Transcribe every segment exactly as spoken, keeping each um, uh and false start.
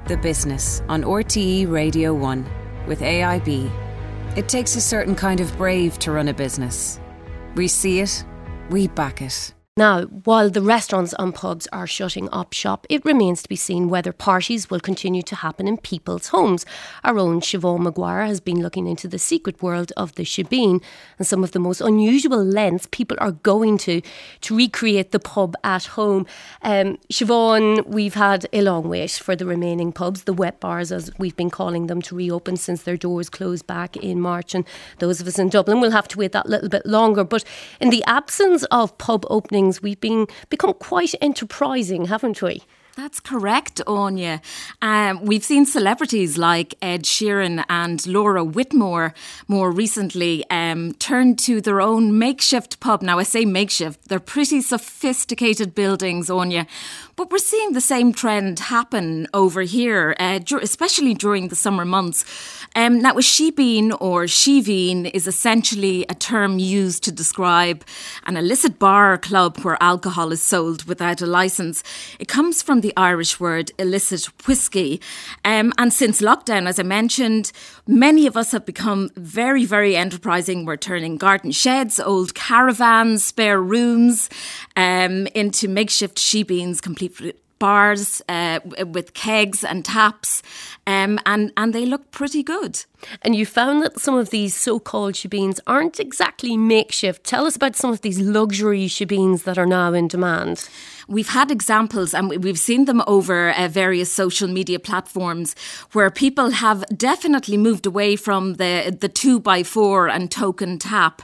The Business on R T E Radio one with A I B. It takes a certain kind of brave to run a business. We see it, we back it. Now, while the restaurants and pubs are shutting up shop, it remains to be seen whether parties will continue to happen in people's homes. Our own Siobhan Maguire has been looking into the secret world of the shebeen and some of the most unusual lengths people are going to to recreate the pub at home. Um, Siobhan, we've had a long wait for the remaining pubs, the wet bars as we've been calling them, to reopen since their doors closed back in March, and those of us in Dublin will have to wait that little bit longer. But in the absence of pub openings, we've been become quite enterprising, haven't we? That's correct, Anya. Um, we've seen celebrities like Ed Sheeran and Laura Whitmore more recently um, turn to their own makeshift pub. Now, I say makeshift, they're pretty sophisticated buildings, Anya. But we're seeing the same trend happen over here, uh, especially during the summer months. Um, now, a shebeen or sheveen is essentially a term used to describe an illicit bar or club where alcohol is sold without a licence. It comes from the Irish word illicit whiskey. Um, and since lockdown, as I mentioned, many of us have become very, very enterprising. We're turning garden sheds, old caravans, spare rooms um, into makeshift shebeens, complete with bars uh, with kegs and taps, um, and, and they look pretty good. And you found that some of these so-called shebeens aren't exactly makeshift. Tell us about some of these luxury shebeens that are now in demand. We've had examples and we've seen them over uh, various social media platforms where people have definitely moved away from the, the two by four and token tap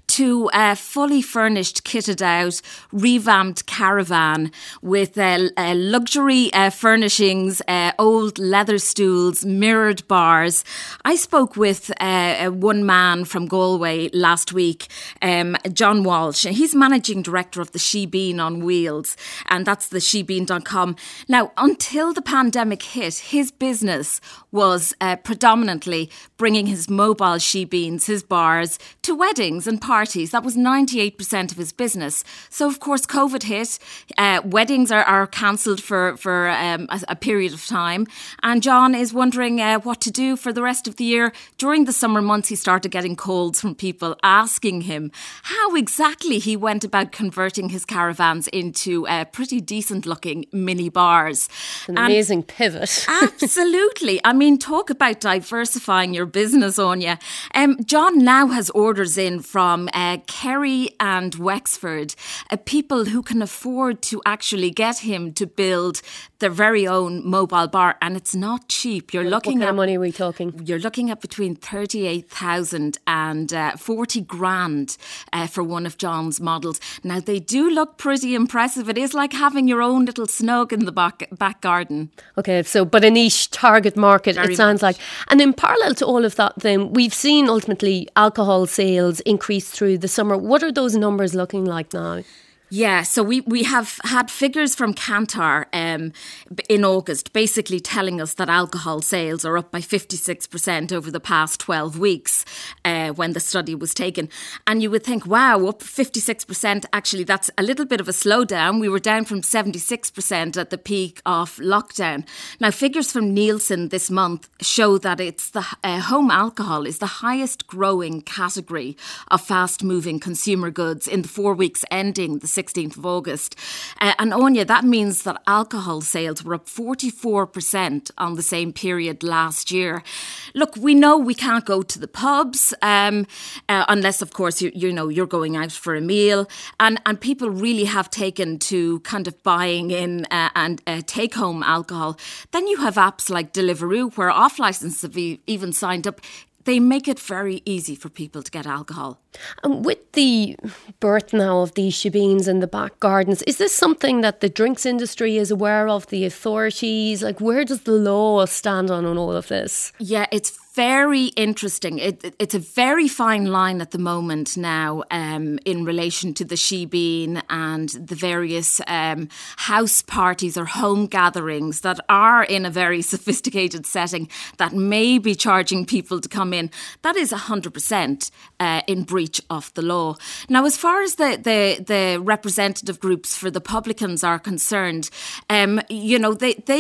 to a fully furnished, kitted out, revamped caravan with uh, uh, luxury uh, furnishings, uh, old leather stools, mirrored bars. I spoke with uh, one man from Galway last week, um, John Walsh. He's managing director of the Shebeen on Wheels, and that's the shebeen dot com. Now, until the pandemic hit, his business was uh, predominantly bringing his mobile shebeens, his bars, to weddings and parties. That was ninety-eight percent of his business. So, of course, COVID hit. Uh, weddings are, are cancelled for, for um, a, a period of time. And John is wondering uh, what to do for the rest of the year. During the summer months, he started getting calls from people asking him how exactly he went about converting his caravans into uh, pretty decent-looking mini bars. An amazing and pivot. Absolutely. I mean, talk about diversifying your business, Anya. Um, John now has orders in from uh, Kerry and Wexford, uh, people who can afford to actually get him to build their very own mobile bar, and it's not cheap. You're what, looking what kind at of money are we talking? You're looking at between thirty-eight thousand and uh, forty grand uh, for one of John's models. Now, they do look pretty impressive. It is like having your own little snug in the back, back garden. Okay, so but a niche target market, Very it sounds much. like. And in parallel to all of that, then we've seen ultimately alcohol sales increase through the summer. What are those numbers looking like now? Yeah, so we, we have had figures from Kantar um, in August basically telling us that alcohol sales are up by fifty-six percent over the past twelve weeks uh, when the study was taken. And you would think, wow, up fifty-six percent, actually that's a little bit of a slowdown. We were down from seventy-six percent at the peak of lockdown. Now, figures from Nielsen this month show that it's the uh, home alcohol is the highest growing category of fast moving consumer goods in the four weeks ending the sixteenth of August. Uh, and Anya, that means that alcohol sales were up forty-four percent on the same period last year. Look, we know we can't go to the pubs um, uh, unless, of course, you, you know, you're going out for a meal. And, and people really have taken to kind of buying in uh, and uh, take-home alcohol. Then you have apps like Deliveroo, where off-license have e- even signed up. They make it very easy for people to get alcohol. And with the birth now of these shebeens in the back gardens, is this something that the drinks industry is aware of, the authorities? Like, where does the law stand on, on all of this? Yeah, it's very interesting. It, it, it's a very fine line at the moment now um, in relation to the shebeen and the various um, house parties or home gatherings that are in a very sophisticated setting that may be charging people to come in. That is one hundred percent uh, in breach of the law. Now, as far as the, the, the representative groups for the publicans are concerned, um, you know, they... they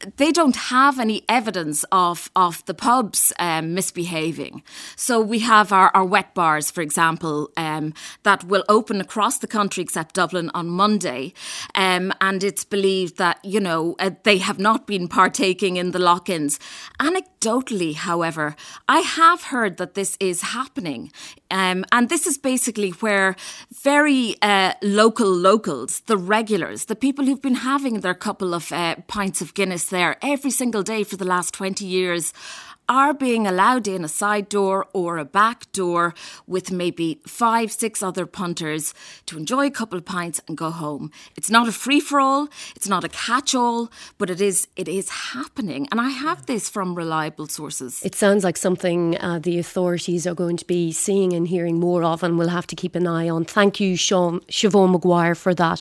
they don't have any evidence of, of the pubs um, misbehaving. So we have our, our wet bars, for example, um, that will open across the country except Dublin on Monday. Um, and it's believed that, you know, uh, they have not been partaking in the lock-ins. Anecdotally, however, I have heard that this is happening. Um, and this is basically where very uh, local locals, the regulars, the people who've been having their couple of uh, pints of Guinness there every single day for the last twenty years, are being allowed in a side door or a back door with maybe five, six other punters to enjoy a couple of pints and go home. It's not a free-for-all, it's not a catch-all, but it is it is happening. And I have this from reliable sources. It sounds like something uh, the authorities are going to be seeing and hearing more of, and we'll have to keep an eye on. Thank you, Sean, Siobhan Maguire, for that.